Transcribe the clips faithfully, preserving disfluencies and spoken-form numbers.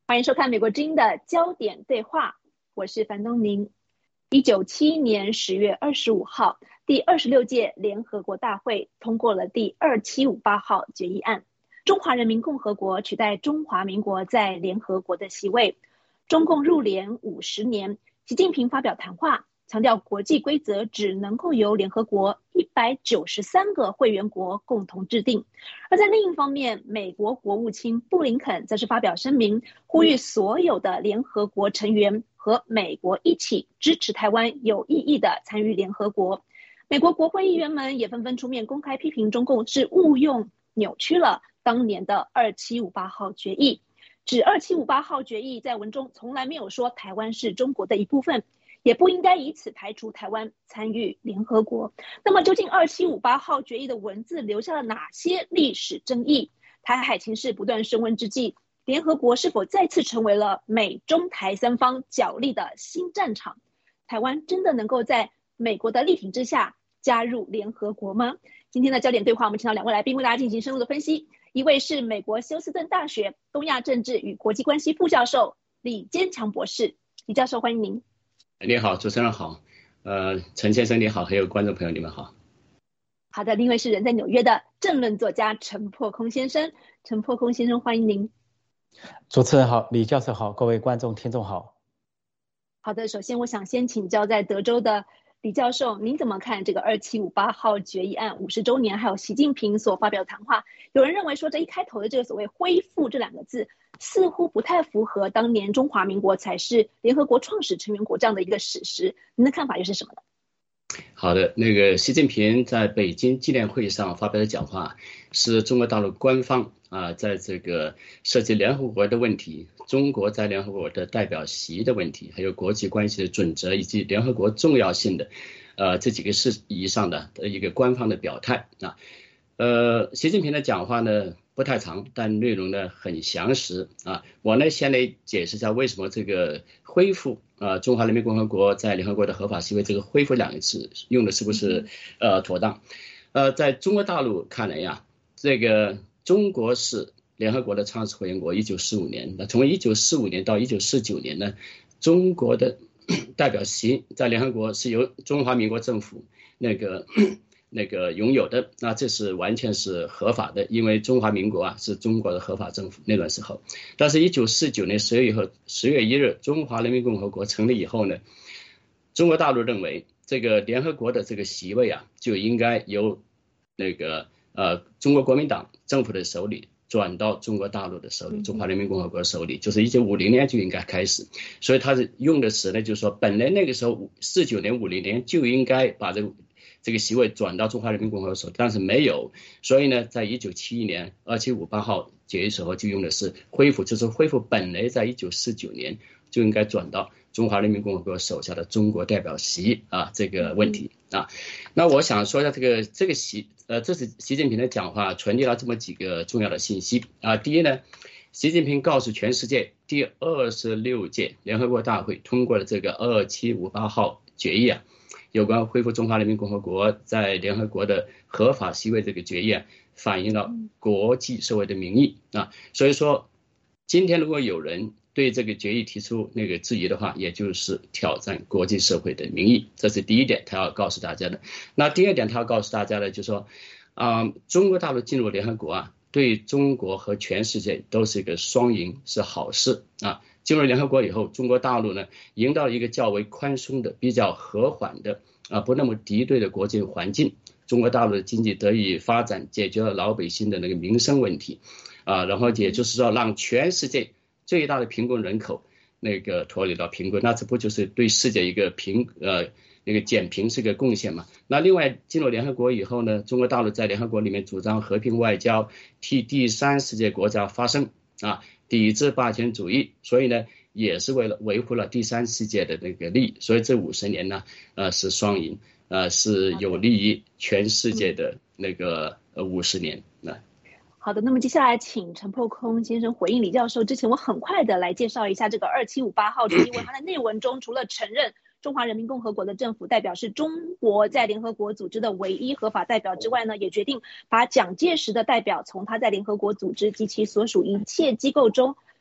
欢迎收看美国之音的焦点对话，我是樊东宁。一九七一年十月二十五号，第二十六届联合国大会通过了第二七五八号决议案，中华人民共和国取代中华民国在联合国的席位。中共入联五十年，习近平发表谈话，强调国际规则只能够由联合国一百九十三个会员国共同制定。而在另一方面，美国国务卿布林肯则是发表声明，呼吁所有的联合国成员和美国一起支持台湾有意义的参与联合国。美国国会议员们也纷纷出面公开批评中共是误用扭曲了当年的二七五八号决议，指二七五八号决议在文中从来没有说台湾是中国的一部分，也不应该以此排除台湾参与联合国。那么究竟二七五八号决议的文字留下了哪些历史争议？台海情势不断升温之际，联合国是否再次成为了美中台三方角力的新战场？台湾真的能够在美国的力挺之下加入联合国吗？今天的焦点对话，我们请到两位来宾为大家进行深入的分析。一位是美国休斯顿大学东亚政治与国际关系副教授李坚强博士。李教授，欢迎您。 你好，主持人好，呃，陈先生你好，还有观众朋友你们好。 好的，另一位是人在纽约的政论作家陈破空先生。陈破空先生，欢迎您。 主持人好，李教授好，各位观众听众好。 好的，首先我想先请教在德州的李教授，您怎么看这个二七五八号决议案五十周年，还有习近平所发表的谈话？有人认为说这一开头的这个所谓恢复这两个字似乎不太符合当年中华民国才是联合国创始成员国这样的一个史实，您的看法又是什么呢？ 好的，那个习近平在北京纪念会上发表的讲话，是中国大陆官方啊，在这个涉及联合国的问题，中国在联合国的代表席的问题，还有国际关系的准则以及联合国重要性的，呃，这几个事宜上的一个官方的表态啊。呃，习近平的讲话呢不太长，但内容呢很详实啊。我呢先来解释一下为什么这个恢复啊，中华人民共和国在联合国的合法席位，这个恢复两个字用的是不是呃妥当？呃，在中国大陆看来呀，这个中国是联合国的创始会员国，一九四五年，那从一九四五年到一九四九年呢，中国的代表席在联合国是由中华民国政府那个。那个拥有的，那这是完全是合法的，因为中华民国啊是中国的合法政府那段时候。但是一九四九年十月以后，十月一日，中华人民共和国成立以后呢，中国大陆认为这个联合国的这个席位啊，就应该由那个呃中国国民党政府的手里转到中国大陆的手里，中华人民共和国手里，就是一九五零年就应该开始。所以他是用的词呢，就是说本来那个时候四九年、五零年就应该把这个。这个席位转到中华人民共和国手，但是没有，所以呢，在一九七一年二七五八号决议时候就用的是恢复，就是恢复本来在一九四九年就应该转到中华人民共和国手下的中国代表席啊这个问题啊。那我想说一下这个这个习呃，这是习近平的讲话传递了这么几个重要的信息啊。第一呢，习近平告诉全世界，第二十六届联合国大会通过了这个二七五八号决议啊。有关恢复中华人民共和国在联合国的合法席位这个决议啊，反映了国际社会的民意啊。所以说，今天如果有人对这个决议提出那个质疑的话，也就是挑战国际社会的民意，这是第一点他要告诉大家的。那第二点他要告诉大家的就是说，啊、呃，中国大陆进入联合国啊，对中国和全世界都是一个双赢，是好事啊。进入联合国以后，中国大陆呢迎到了一个较为宽松的、比较和缓的啊，不那么敌对的国际环境。中国大陆的经济得以发展，解决了老百姓的那个民生问题啊，然后也就是说，让全世界最大的贫困人口那个脱离到贫困，那这不就是对世界一个贫呃那个减贫是个贡献嘛？那另外进入联合国以后呢，中国大陆在联合国里面主张和平外交，替第三世界国家发声啊。抵制霸权主义，所以呢，也是为了维护了第三世界的那个利益，所以这五十年呢，呃，是双赢，呃，是有利于全世界的那个呃五十年啊。 好的，那么接下来请陈破空先生回应李教授。之前我很快的来介绍一下这个二七五八号决议文，它的内文中除了承认中华人民共和国的政府代表是中国在联合国组织的唯一合法代表之外呢，也决定把蒋介石的代表从他在联合国组织及其所属一切机构中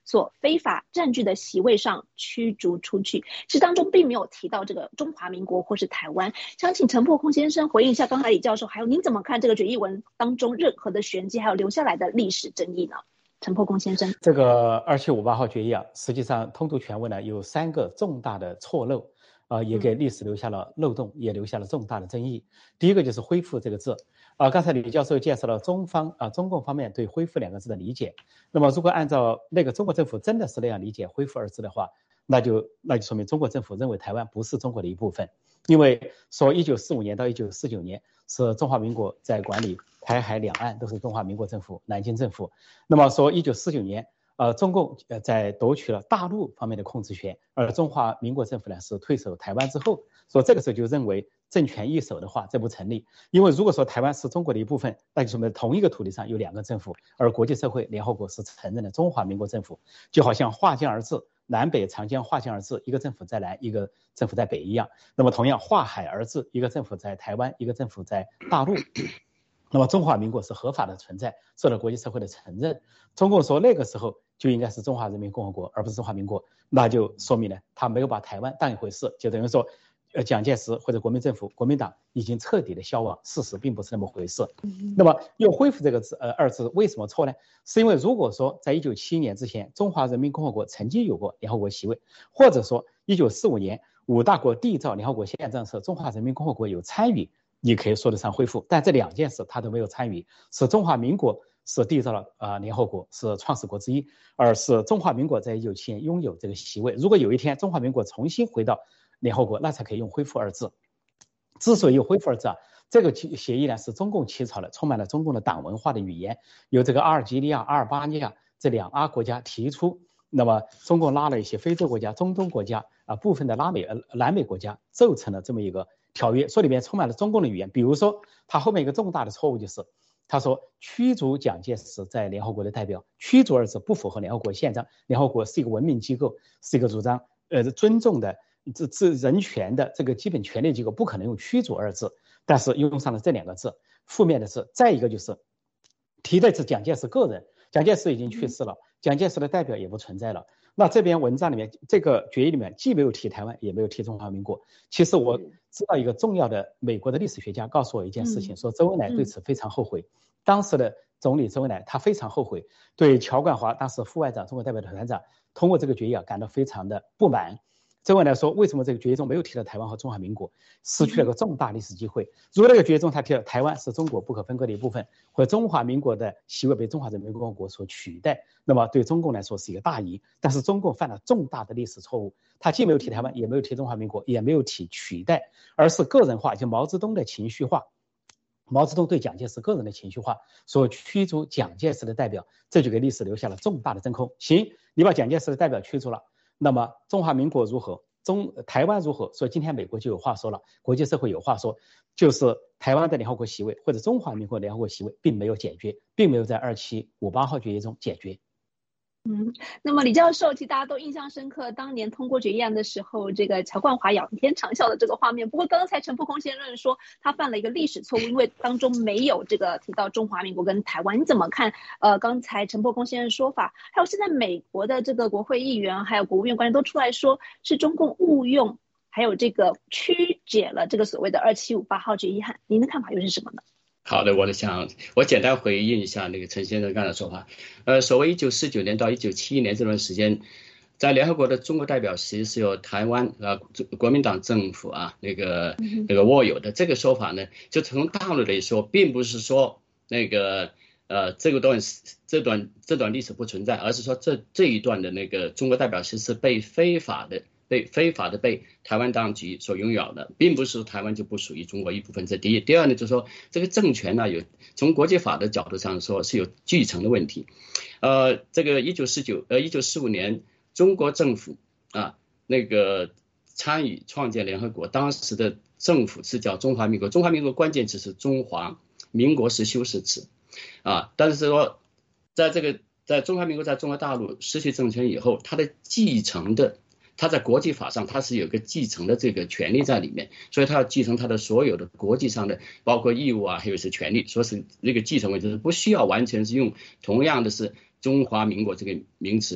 所非法占据的席位上驱逐出去。其实当中并没有提到这个中华民国或是台湾，想请陈破空先生回应一下刚才李教授，还有您怎么看这个决议文当中任何的玄机，还有留下来的历史争议呢？陈破空先生， 这个二七五八号决议啊，实际上通读全文呢有三个重大的错漏，呃，也给历史留下了漏洞，也留下了重大的争议。第一个就是恢复这个字，啊、呃，刚才李教授介绍了中方啊、呃、中共方面对恢复两个字的理解。那么如果按照那个中国政府真的是那样理解恢复二字的话，那就那就说明中国政府认为台湾不是中国的一部分，因为说一九四五年到一九四九年是中华民国在管理台海两岸，都是中华民国政府南京政府。那么说一九四九年呃，中共呃在夺取了大陆方面的控制权，而中华民国政府呢是退守台湾之后，所以这个时候就认为政权易手的话，这不成立。因为如果说台湾是中国的一部分，那就说明同一个土地上有两个政府，而国际社会、联合国是承认的中华民国政府，就好像划江而治，南北长江划江而治，一个政府在南，一个政府在北一样。那么同样划海而治，一个政府在台湾，一个政府在大陆。那么中华民国是合法的存在，受到国际社会的承认。中共说那个时候就应该是中华人民共和国，而不是中华民国，那就说明呢，他没有把台湾当一回事，就等于说，呃，蒋介石或者国民政府、国民党已经彻底的消亡，事实并不是那么回事。那么又恢复这个字，呃，二字为什么错呢？是因为如果说在一九七一年之前，中华人民共和国曾经有过联合国席位，或者说一九四五年五大国缔造联合国宪章时，中华人民共和国有参与。你可以说得上恢复，但这两件事他都没有参与，是中华民国是缔造了呃联合国，是创始国之一，而是中华民国在一九七年拥有这个席位。如果有一天中华民国重新回到联合国，那才可以用恢复二字。之所以有恢复二字啊，这个协议呢是中共起草的，充满了中共的党文化的语言，由这个阿尔及利亚、阿尔巴尼亚这两阿国家提出，那么中共拉了一些非洲国家、中东国家啊、部分的拉美、呃南美国家，奏成了这么一个条约，说里面充满了中共的语言。比如说他后面一个重大的错误就是他说驱逐蒋介石在联合国的代表，驱逐二字不符合联合国宪章，联合国是一个文明机构，是一个主张呃尊重的这这人权的这个基本权利机构，不可能用驱逐二字，但是用上了这两个字，负面的是。再一个就是提的是蒋介石个人，蒋介石已经去世了，蒋介石的代表也不存在了。那这篇文章里面，这个决议里面既没有提台湾，也没有提中华民国。其实我知道一个重要的美国的历史学家告诉我一件事情，说周恩来对此非常后悔。当时的总理周恩来他非常后悔，对乔冠华当时副外长、中国代表团长通过这个决议啊感到非常的不满。周恩来说，为什么这个决议中没有提到台湾和中华民国，失去了个重大历史机会。如果那个决议中他提到台湾是中国不可分割的一部分，或者中华民国的席位被中华人民共和国所取代，那么对中共来说是一个大疑。但是中共犯了重大的历史错误，他既没有提台湾，也没有提中华民国，也没有提取代，而是个人化，就毛泽东的情绪化。毛泽东对蒋介石个人的情绪化，所驱逐蒋介石的代表，这就给历史留下了重大的真空。行，你把蒋介石的代表驱逐了，那么中华民国如何？中台湾如何？所以今天美国就有话说了，国际社会有话说，就是台湾的联合国席位或者中华民国联合国席位并没有解决，并没有在二七五八号决议中解决。 嗯，那么李教授，其实大家都印象深刻，当年通过决议案的时候，这个乔冠华仰天长啸的这个画面。不过刚才陈破空先生说他犯了一个历史错误，因为当中没有这个提到中华民国跟台湾，你怎么看？呃，刚才陈破空先生说法，还有现在美国的这个国会议员还有国务院官员都出来说，是中共误用，还有这个曲解了这个所谓的二七五八号决议案，您的看法又是什么呢？ 好的，我想我简单回应一下那个陈先生刚才说法。呃，所谓一九四九年到一九七一年这段时间，在联合国的中国代表席是由台湾啊国民党政府啊那个那个握有的。这个说法呢，就从大陆来说，并不是说那个呃这个段这段这段历史不存在，而是说这这一段的那个中国代表席是被非法的。被非法的被台湾当局所拥有的，并不是台湾就不属于中国一部分。这第一，第二呢，就是说这个政权呢，有从国际法的角度上说是有继承的问题。呃，这个一九四九呃一九四五年，中国政府啊那个参与创建联合国，当时的政府是叫中华民国，中华民国关键词是中华，民国是修饰词啊。但是说，在这个在中华民国在中国大陆失去政权以后，它的继承的。他在国际法上他是有个继承的这个权利在里面，所以他要继承他的所有的国际上的包括义务啊，还有一些权利，说是这个继承问题是不需要完全是用同样的是中华民国这个名词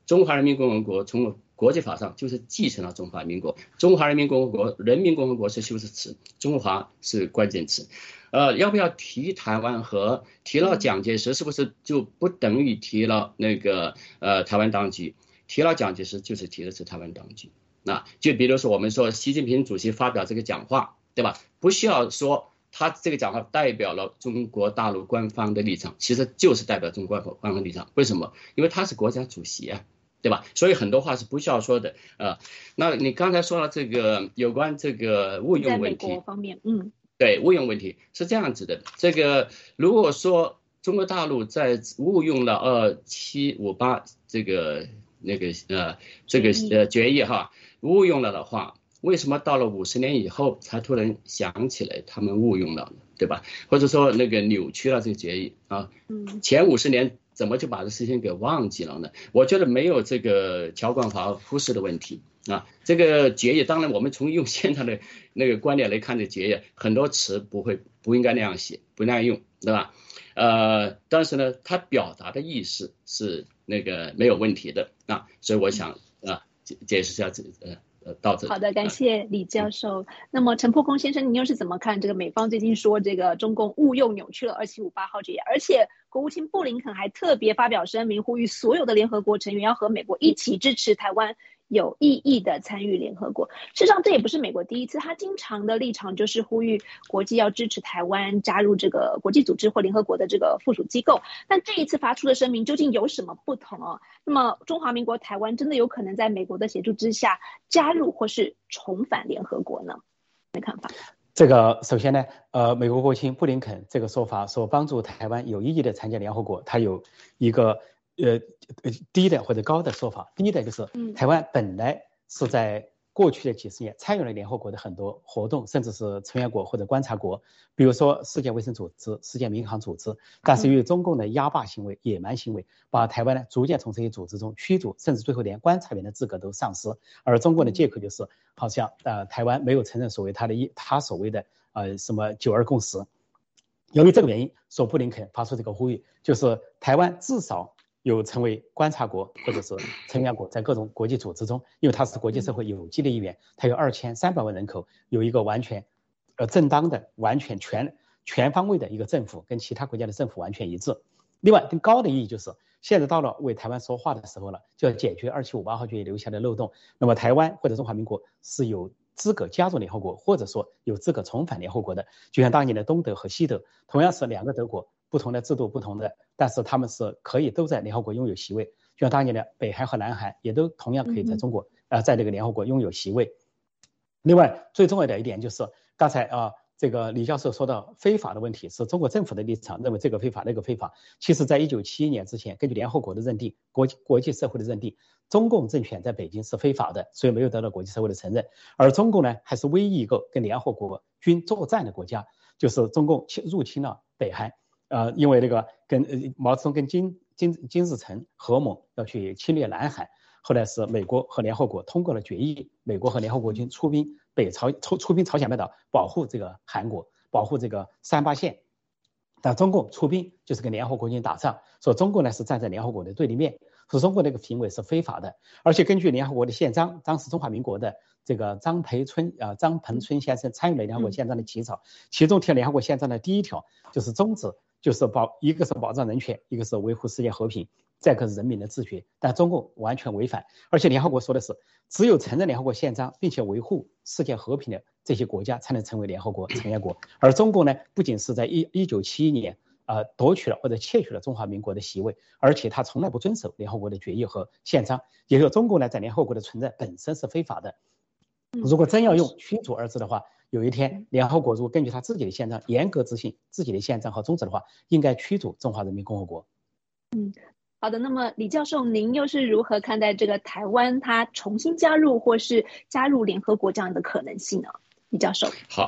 中华人民共和国从国际法上就是继承了中华民国，中华人民共和国、人民共和国是修饰词，中华是关键词。呃，要不要提台湾和提了蒋介石，是不是就不等于提了那个呃台湾当局？提了蒋介石就是提的是台湾当局。那就比如说我们说习近平主席发表这个讲话，对吧？不需要说他这个讲话代表了中国大陆官方的立场，其实就是代表中国官方立场。为什么？因为他是国家主席啊。对吧？所以很多话是不需要说的呃，那你刚才说了这个有关这个误用问题， 在美国方面，嗯， 对，误用问题是这样子的。这个如果说中国大陆在误用了二七五八这个那个呃这个呃决议哈，误用了的话，为什么到了五十年以后才突然想起来他们误用了呢？对吧？或者说那个扭曲了这个决议啊？嗯，前五十年。怎么就把这事情给忘记了呢？我觉得没有这个乔冠华忽视的问题啊。这个决议，当然我们从用现在的那个观点来看，这决议很多词不会不应该那样写，不那样用，对吧？呃，但是呢，它表达的意思是那个没有问题的啊，所以我想啊解解释一下这呃。到这好的，感谢李教授。嗯、那么陈破空先生，您又是怎么看这个美方最近说这个中共误用扭曲了二七五八号决议，而且国务卿布林肯还特别发表声明，呼吁所有的联合国成员要和美国一起支持台湾有意义的参与联合国。事实上，这也不是美国第一次，他经常的立场就是呼吁国际要支持台湾加入这个国际组织或联合国的这个附属机构。但这一次发出的声明究竟有什么不同啊？那么中华民国台湾真的有可能在美国的协助之下加入或是重返联合国呢？你的看法？ 这个首先呢，呃，美国国务卿布林肯这个说法说帮助台湾有意义的参加联合国，他有一个呃低的或者高的说法。低的就是台湾本来是在过去的几十年参与了联合国的很多活动，甚至是成员国或者观察国，比如说世界卫生组织、世界民航组织。但是由于中共的压霸行为、野蛮行为，把台湾呢逐渐从这些组织中驱逐，甚至最后连观察员的资格都丧失。而中共的借口就是好像呃台湾没有承认所谓他的一他所谓的呃什么九二共识。由于这个原因，说布林肯发出这个呼吁，就是台湾至少有成为观察国或者是成员国，在各种国际组织中，因为它是国际社会有机的一员，它有二千三百万人口，有一个完全呃正当的、完全全全方位的一个政府，跟其他国家的政府完全一致。另外，更高的意义就是，现在到了为台湾说话的时候了，就要解决二七五八号决议留下的漏洞。那么，台湾或者中华民国是有资格加入联合国，或者说有资格重返联合国的，就像当年的东德和西德，同样是两个德国。不同的制度，不同的，但是他们是可以都在联合国拥有席位，就像当年的北韩和南韩也都同样可以在中国呃在这个联合国拥有席位。另外，最重要的一点就是刚才啊、呃、这个李教授说到非法的问题，是中国政府的立场认为这个非法那个非法。其实，在一九七一年之前，根据联合国的认定，国际国际社会的认定，中共政权在北京是非法的，所以没有得到国际社会的承认。而中共呢，还是唯一一个跟联合国军作战的国家，就是中共入侵了北韩。呃，因为那个跟呃毛泽东跟金金金日成合盟要去侵略南韩，后来是美国和联合国通过了决议，美国和联合国军出兵北朝出出兵朝鲜半岛，保护这个韩国，保护这个三八线。但中共出兵就是跟联合国军打仗，说中国呢是站在联合国的对立面，说中国那个行为是非法的。而且根据联合国的宪章，当时中华民国的这个张培春啊、呃、张彭春先生参与了联合国宪章的起草，其中提了联合国宪章的第一条就是宗旨。就是保一个是保障人权，一个是维护世界和平，再一个是人民的自觉。但中共完全违反，而且联合国说的是，只有承认联合国宪章并且维护世界和平的这些国家才能成为联合国成员国。而中共呢，不仅是在一一九七一年呃夺取了或者窃取了中华民国的席位，而且他从来不遵守联合国的决议和宪章。也就是中共呢，在联合国的存在本身是非法的。如果真要用驱逐二字的话，有一天联合国如果根据他自己的宪章严格执行自己的宪章和宗旨的话，应该驱逐中华人民共和国。 嗯，好的。那么李教授，您又是如何看待这个台湾它重新加入或是加入联合国这样的可能性呢？李教授。 好，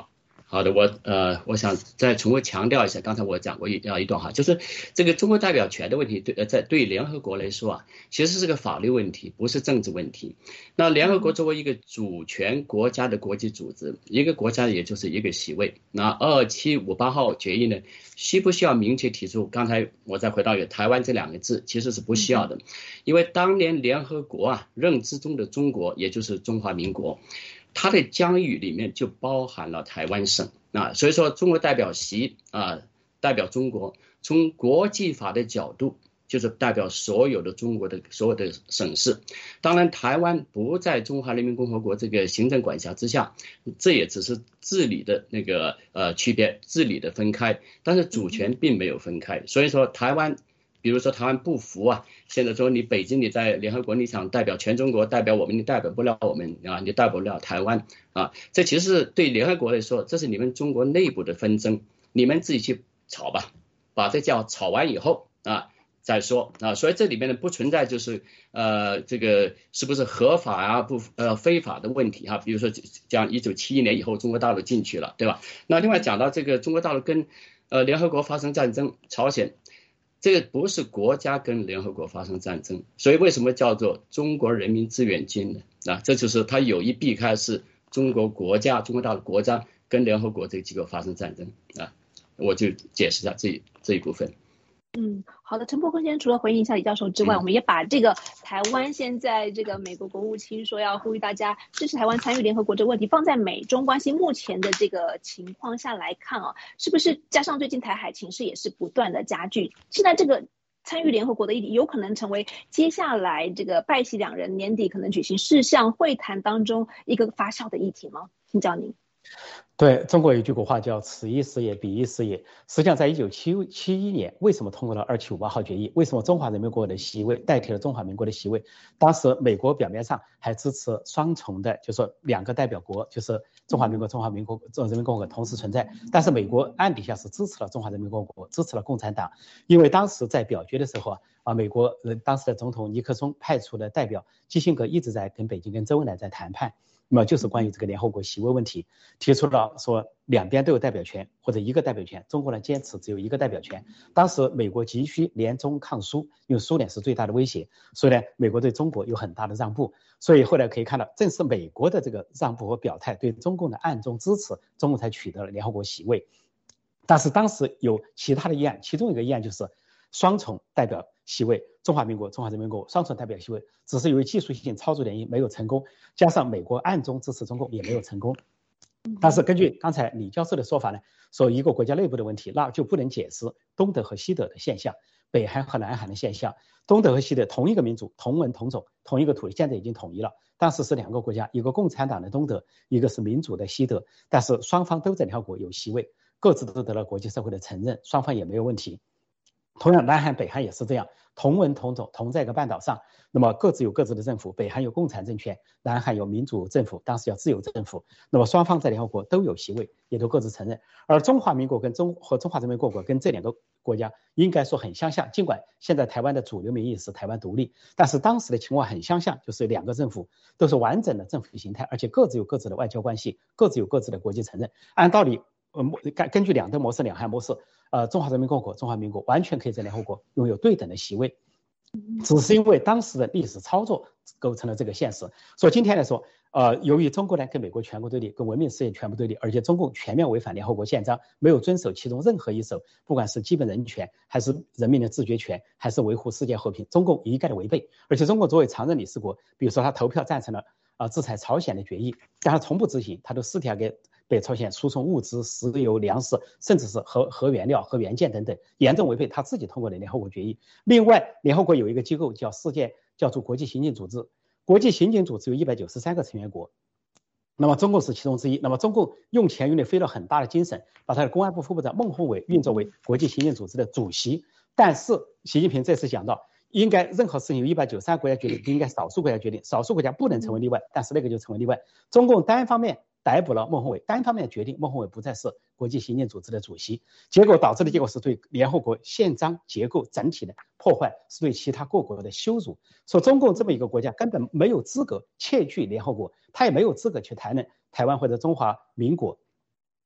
好的，我呃，我想再重复强调一下，刚才我讲过一啊一段话，就是这个中国代表权的问题，对呃，在对联合国来说啊，其实是个法律问题，不是政治问题。那联合国作为一个主权国家的国际组织，一个国家也就是一个席位。那二七五八号决议呢，需不需要明确提出？刚才我再回到有台湾这两个字，其实是不需要的，因为当年联合国啊认知中的中国，也就是中华民国。它的疆域里面就包含了台湾省啊，所以说中国代表席啊代表中国，从国际法的角度就是代表所有的中国的所有的省市。当然，台湾不在中华人民共和国这个行政管辖之下，这也只是治理的那个呃区别，治理的分开，但是主权并没有分开。所以说台湾。比如说台湾不服啊，现在说你北京你在联合国你想代表全中国，代表我们，你代表不了我们啊，你代表不了台湾啊，这其实是对联合国来说，这是你们中国内部的纷争，你们自己去吵吧，把这叫吵完以后啊再说啊，所以这里面呢不存在就是呃这个是不是合法啊不呃非法的问题哈、啊，比如说讲一九七一年以后中国大陆进去了，对吧？那另外讲到这个中国大陆跟呃联合国发生战争，朝鲜。这个不是国家跟联合国发生战争，所以为什么叫做中国人民志愿军呢？啊，这就是它有意避开是中国国家、中国大陆国家跟联合国这个机构发生战争啊，我就解释一下这这一部分。 嗯，好的，陈博空先除了回应一下李教授之外，嗯、我们也把这个台湾现在这个美国国务卿说要呼吁大家支持台湾参与联合国这个问题，放在美中关系目前的这个情况下来看啊，是不是加上最近台海情势也是不断的加剧，现在这个参与联合国的议题有可能成为接下来这个拜习两人年底可能举行视像会谈当中一个发酵的议题吗？请教您。 对，中国有句古话叫此一时也彼一时也。实际上在一九七一年为什么通过了二七五八号决议，为什么中华人民共和国的席位代替了中华民国的席位，当时美国表面上还支持双重的，就是说两个代表国，就是中华民国中华民国人民共和国同时存在，但是美国暗底下是支持了中华人民共和国，支持了共产党。因为当时在表决的时候啊，美国当时的总统尼克松派出的代表基辛格一直在跟北京跟周恩来在谈判，那么就是关于这个联合国席位问题，提出了说两边都有代表权或者一个代表权，中国呢坚持只有一个代表权。当时美国急需联中抗苏，因为苏联是最大的威胁，所以呢美国对中国有很大的让步，所以后来可以看到正是美国的这个让步和表态对中共的暗中支持，中共才取得了联合国席位。但是当时有其他的议案，其中一个议案就是双重代表席位，中华民国、中华人民共和国双重代表席位，只是由于技术性操作原因没有成功，加上美国暗中支持中共也没有成功。但是根据刚才李教授的说法呢，说一个国家内部的问题，那就不能解释东德和西德的现象，北韩和南韩的现象。东德和西德同一个民族、同文同种、同一个土地，现在已经统一了，当时是两个国家，一个共产党的东德，一个是民主的西德，但是双方都在联合国有席位，各自都得了国际社会的承认，双方也没有问题。同样，南韩、北韩也是这样，同文同种，同在一个半岛上，那么各自有各自的政府，北韩有共产政权，南韩有民主政府，当时叫自由政府。那么双方在联合国都有席位，也都各自承认。而中华民国跟中和中华人民共和国跟这两个国家应该说很相像，尽管现在台湾的主流民意是台湾独立，但是当时的情况很相像，就是两个政府都是完整的政府形态，而且各自有各自的外交关系，各自有各自的国际承认。按道理，呃，根根据两德模式、两韩模式。呃，中华人民共和国、中华民国完全可以在联合国拥有对等的席位，只是因为当时的历史操作构成了这个现实。所以今天来说，呃，由于中国呢跟美国全部对立，跟文明世界全部对立，而且中共全面违反联合国宪章，没有遵守其中任何一手，不管是基本人权，还是人民的自决权，还是维护世界和平，中共一概的违背。而且中国作为常任理事国，比如说他投票赞成了啊、呃、制裁朝鲜的决议，但他从不执行，他都私底下给北朝鲜输送物资、石油、粮食，甚至是核核原料、核元件等等，严重违背他自己通过的联合国决议。另外，联合国有一个机构叫世界，叫做国际刑警组织。国际刑警组织有一百九十三个成员国，那么中共是其中之一。那么中共用钱用的费了很大的精神，把他的公安部副部长孟宏伟运作为国际刑警组织的主席。但是习近平这次讲到，应该任何事情由一百九十三个国家决定，不应该少数国家决定，少数国家不能成为例外，但是那个就成为例外。中共单方面逮捕了孟宏伟，单方面决定孟宏伟不再是国际刑警组织的主席，结果导致的结果是对联合国宪章结构整体的破坏，是对其他各国的羞辱。说中共这么一个国家根本没有资格窃据联合国，他也没有资格去谈论台湾或者中华民国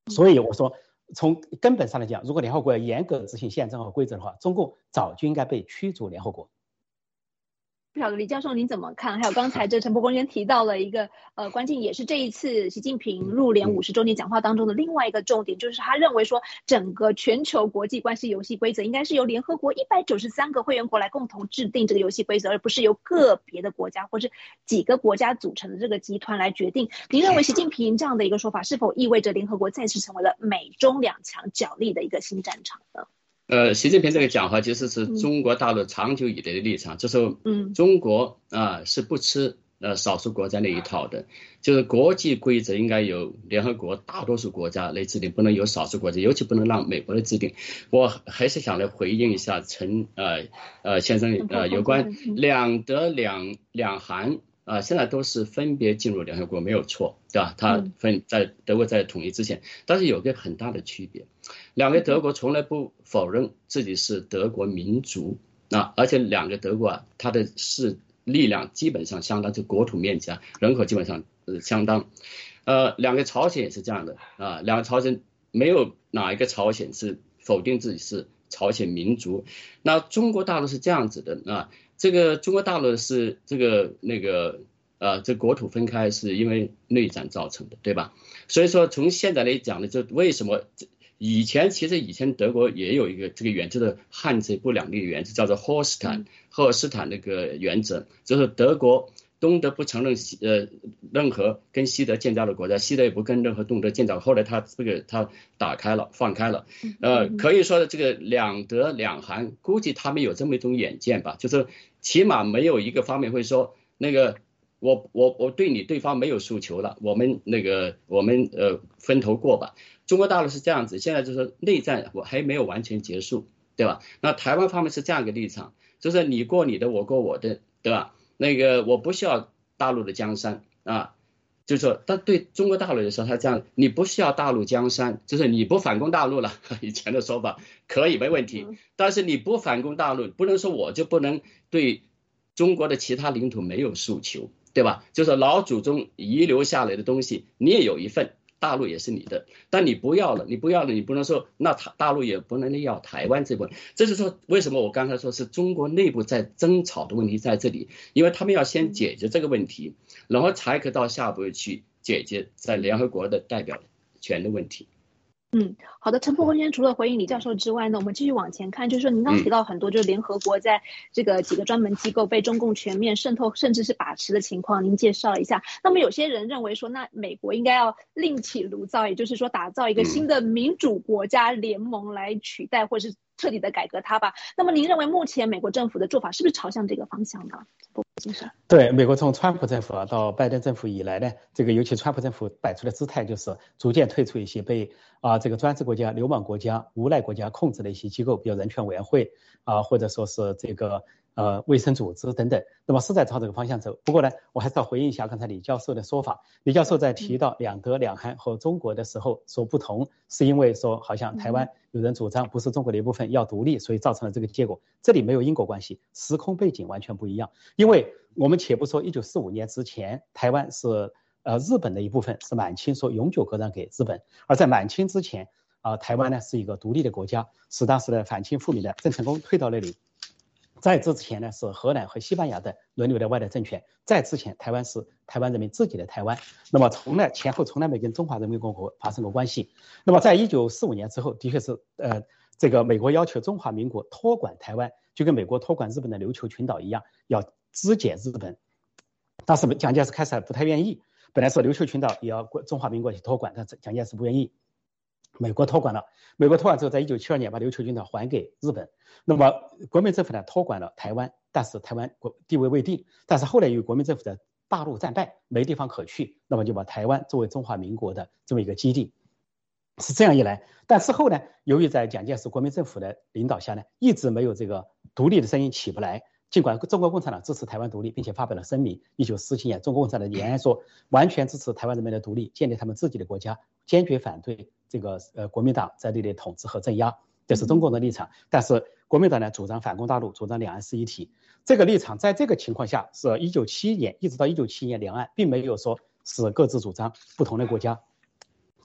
所以我说，从根本上来讲，如果联合国要严格执行宪章和规则的话，中共早就应该被驱逐联合国。 不晓得李教授您怎么看？还有刚才这陈伯公先提到了一个呃关键，也是这一次习近平入联五十周年讲话当中的另外一个重点，就是他认为说整个全球国际关系游戏规则应该是由联合国一百九十三个会员国来共同制定这个游戏规则，而不是由个别的国家或是几个国家组成的这个集团来决定。您认为习近平这样的一个说法，是否意味着联合国再次成为了美中两强角力的一个新战场呢？ 呃，习近平这个讲话其实是中国大陆长久以来的立场，嗯、就是中国啊、呃、是不吃呃少数国家那一套的，就是国际规则应该由联合国大多数国家来制定，不能由少数国家，尤其不能让美国来制定。我还是想来回应一下陈呃呃先生呃有关两德两两韩。啊，现在都是分别进入联合国，没有错，对吧？他分在德国在统一之前，但是有个很大的区别，两个德国从来不否认自己是德国民族啊，而且两个德国啊，它的是力量基本上相当，就国土面积啊，人口基本上呃相当，呃，两个朝鲜也是这样的啊，两个朝鲜没有哪一个朝鲜是否定自己是朝鲜民族，那中国大陆是这样子的啊。这个中国大陆是这个那个呃，这国土分开是因为内战造成的，对吧？所以说从现在来讲呢，就为什么以前其实以前德国也有一个这个原则的汉贼不两立的原则，叫做霍尔斯坦霍尔斯坦那个原则，就是德国东德不承认西呃任何跟西德建交的国家，西德也不跟任何东德建交。后来他这个他打开了，放开了，呃，可以说的这个两德两韩，估计他们有这么一种眼见吧，就是起码没有一个方面会说那个我我我对你对方没有诉求了，我们那个我们呃分头过吧。中国大陆是这样子，现在就是内战我还没有完全结束，对吧？那台湾方面是这样一个立场，就是你过你的，我过我的，对吧？那个我不需要大陆的江山啊，就是说，但对中国大陆来说，他这样，你不需要大陆江山，就是你不反攻大陆了，以前的说法可以没问题，但是你不反攻大陆，不能说我就不能对中国的其他领土没有诉求，对吧？就是老祖宗遗留下来的东西，你也有一份。大陆也是你的，但你不要了，你不要了，你不能说那大陆也不能要台湾这部分。这就是说为什么我刚才说是中国内部在争吵的问题在这里，因为他们要先解决这个问题，然后才可到下一步去解决在联合国的代表权的问题。 嗯，好的，陈伯公先除了回应李教授之外呢，我们继续往前看，就是说您刚刚提到很多，就是联合国在这个几个专门机构被中共全面渗透，甚至是把持的情况，您介绍一下。那么有些人认为说，那美国应该要另起炉灶，也就是说打造一个新的民主国家联盟来取代，或是彻底的改革它吧。那么您认为目前美国政府的做法是不是朝向这个方向呢？ 对，美国从川普政府啊到拜登政府以来呢，这个尤其川普政府摆出的姿态就是逐渐退出一些被啊、呃、这个专制国家、流氓国家、无赖国家控制的一些机构，比如人权委员会啊、呃，或者说是这个呃卫生组织等等。那么是在朝这个方向走。不过呢，我还是要回应一下刚才李教授的说法。李教授在提到两德两韩和中国的时候说不同，是因为说好像台湾有人主张不是中国的一部分要独立，所以造成了这个结果。这里没有因果关系，时空背景完全不一样。因为我们且不说一九四五年之前，台湾是呃日本的一部分，是满清说永久割让给日本，而在满清之前啊、呃，台湾呢是一个独立的国家，是当时的反清复明的郑成功退到那里。在这之前呢，是荷兰和西班牙的轮流的外来政权。在之前，台湾是台湾人民自己的台湾。那么从来前后从来没跟中华人民共和国发生过关系。那么在一九四五年之后，的确是呃这个美国要求中华民国托管台湾，就跟美国托管日本的琉球群岛一样，要肢解日本。当时蒋介石开始不太愿意，本来说琉球群岛也要中华民国去托管，但是蒋介石不愿意。美国托管了，美国托管之后，在一九七二年把琉球群岛还给日本。那么国民政府呢托管了台湾，但是台湾地位未定。但是后来由于国民政府的大陆战败，没地方可去，那么就把台湾作为中华民国的这么一个基地。是这样一来，但事后呢，由于在蒋介石国民政府的领导下呢，一直没有这个独立的声音起不来。尽管中国共产党支持台湾独立，并且发表了声明，一九四七年中国共产党言说完全支持台湾人民的独立，建立他们自己的国家，坚决反对这个呃国民党在这里统治和镇压，这是中共的立场。但是国民党呢主张反攻大陆，主张两岸是一体。这个立场在这个情况下是一九七一年一直到一九七一年两岸并没有说是各自主张不同的国家。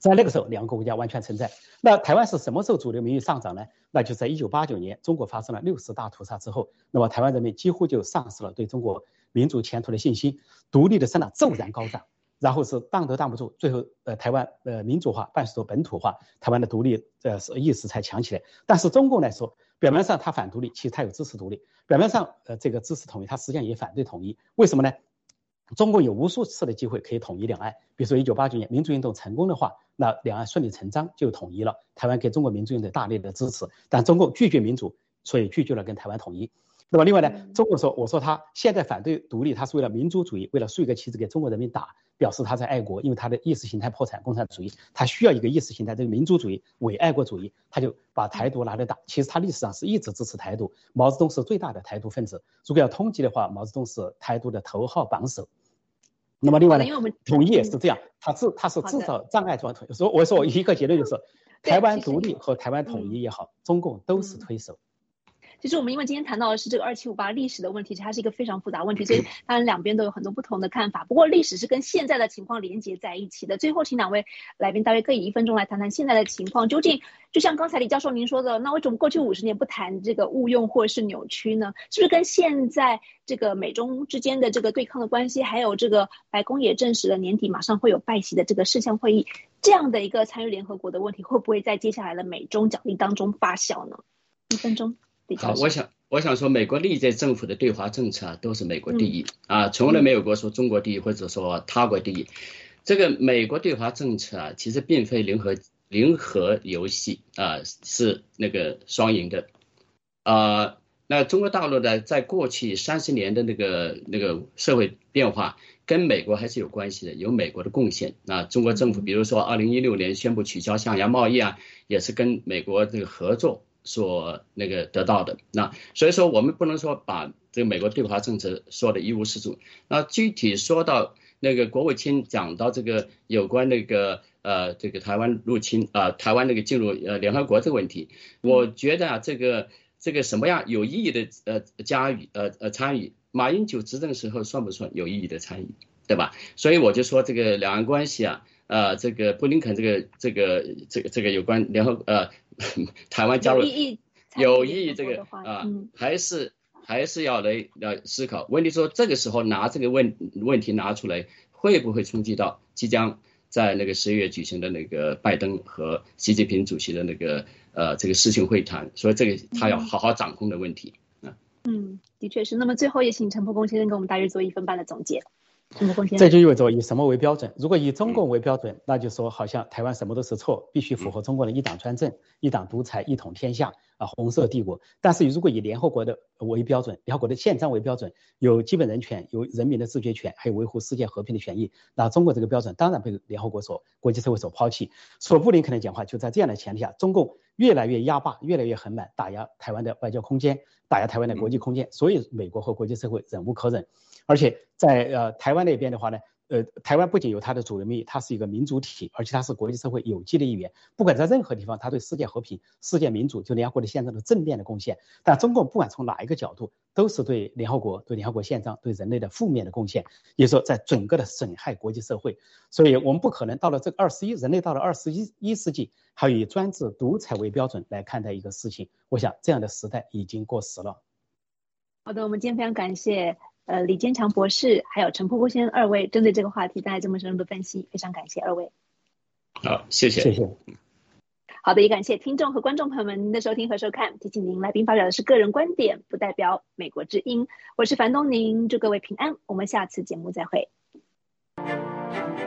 在那个时候，两个国家完全存在。那台湾是什么时候主流民意上涨呢？那就在一九八九年，中国发生了六四大屠杀之后，那么台湾人民几乎就丧失了对中国民主前途的信心，独立的声浪骤然高涨，然后是挡都挡不住，最后呃台湾呃民主化，半数本土化，台湾的独立呃意识才强起来。但是中共来说，表面上他反独立，其实他有支持独立；表面上呃这个支持统一，他实际上也反对统一。为什么呢？中共有无数次的机会可以统一两岸，比如说一九八九年民主运动成功的话，那两岸顺理成章就统一了，台湾给中国民主运动大力的支持，但中共拒绝民主，所以拒绝了跟台湾统一。那么另外呢，中国说，我说他现在反对独立，他是为了民主主义，为了竖一个旗子给中国人民打，表示他在爱国，因为他的意识形态破产，共产主义，他需要一个意识形态，这个民主主义、伪爱国主义，他就把台独拿来打。其实他历史上是一直支持台独，毛泽东是最大的台独分子，如果要通缉的话，毛泽东是台独的头号榜首。那么另外呢，统一也是这样，它制它是制造障碍状统一。所以我说一个结论就是，台湾独立和台湾统一也好，中共都是推手。 其实我们因为今天谈到的是这个二七五八历史的问题，它是一个非常复杂问题，所以当然两边都有很多不同的看法。不过历史是跟现在的情况连接在一起的。最后请两位来宾大约各以一分钟来谈谈现在的情况，究竟就像刚才李教授您说的，那为什么过去五十年不谈这个误用或是扭曲呢？是不是跟现在这个美中之间的这个对抗的关系，还有这个白宫也证实了年底马上会有拜习的这个事项会议，这样的一个参与联合国的问题，会不会在接下来的美中角力当中发酵呢？一分钟。 好，我想我想说，美国历届政府的对华政策啊，都是美国第一、嗯、啊，从来没有过说中国第一或者说他国第一。这个美国对华政策啊，其实并非零和零和游戏啊，是那个双赢的啊。那中国大陆呢，在过去三十年的那个那个社会变化，跟美国还是有关系的，有美国的贡献。那中国政府，比如说二零一六年宣布取消象牙贸易啊，也是跟美国这个合作所那个得到的。那所以说我们不能说把这个美国对华政策说的一无是处。那具体说到那个国务卿讲到这个有关那个呃这个台湾入侵啊、呃、台湾那个进入呃联合国这个问题，我觉得啊这个这个什么样有意义的呃加与呃呃参与，马英九执政时候算不算有意义的参与，对吧？所以我就说这个两岸关系啊。呃，这个布林肯这个这个这个这个有关联合呃台湾加入有意义这个啊、呃嗯，还是还是要来来思考。问题说这个时候拿这个问问题拿出来，会不会冲击到即将在那个十一月举行的那个拜登和习近平主席的那个呃这个视讯会谈？所以这个他要好好掌控的问题啊。 嗯，的确是。那么最后也请陈伯公先生给我们大约做一分半的总结。 这就意味着以什么为标准？如果以中共为标准，那就说好像台湾什么都是错，必须符合中国的一党专政、一党独裁、一统天下啊，红色帝国。但是如果以联合国的为标准，联合国的宪章为标准，有基本人权，有人民的自决权，还有维护世界和平的权益，那中国这个标准当然被联合国所、国际社会所抛弃。说布林肯的讲话，就在这样的前提下，中共越来越压霸，越来越横蛮，打压台湾的外交空间，打压台湾的国际空间，所以美国和国际社会忍无可忍。而且在呃台湾那边的话呢，呃台湾不仅有它的主流民意，它是一个民主体，而且它是国际社会有机的一员。不管在任何地方，它对世界和平、世界民主，就联合国的宪章的正面的贡献。但中共不管从哪一个角度，都是对联合国、对联合国宪章、对人类的负面的贡献，也就是说在整个的损害国际社会。所以我们不可能到了这个二十一，人类到了二十一世纪，还以专制独裁为标准来看待一个事情。我想这样的时代已经过时了。 好的，我们今天非常感谢。呃，李坚强博士还有陈伯公先生二位针对这个话题带来这么深入的分析，非常感谢二位。 好，谢谢， 谢谢。 好的，也感谢听众和观众朋友们您的收听和收看。提醒您，来宾发表的是个人观点，不代表美国之音。我是樊东宁，祝各位平安，我们下次节目再会。